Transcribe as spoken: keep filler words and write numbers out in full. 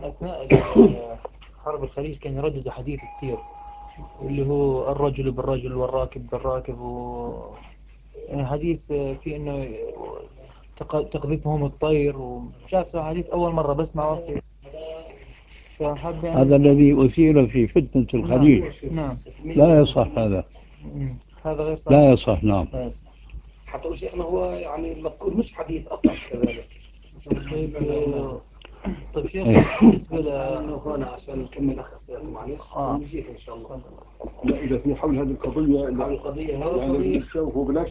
كان أثناء حرب الخليج كان يرددوا حديث كثير اللي هو الرجل بالرجل والراكب بالراكب و يعني حديث في إنه تق- تقذفهم الطير ومش عارف صراحة حديث أول مرة بسمعه فحب هذا يعني. الذي أثير في فتنة نعم الخليج. نعم. لا يصح هذا. مم. هذا غير صحيح. لا يصح. نعم. لا يصح. حتى شيخنا هو يعني المذكور مش حديث أصلا كذلك. طيب طيب شيخ إيه. بالنسبة ل هنا عشان نكمل أخ أسئلة معلش آه. ونجيك إن شاء الله. لا إذا في حول هذه القضية، حول القضية هذه يعني القضية الشوف وبلاش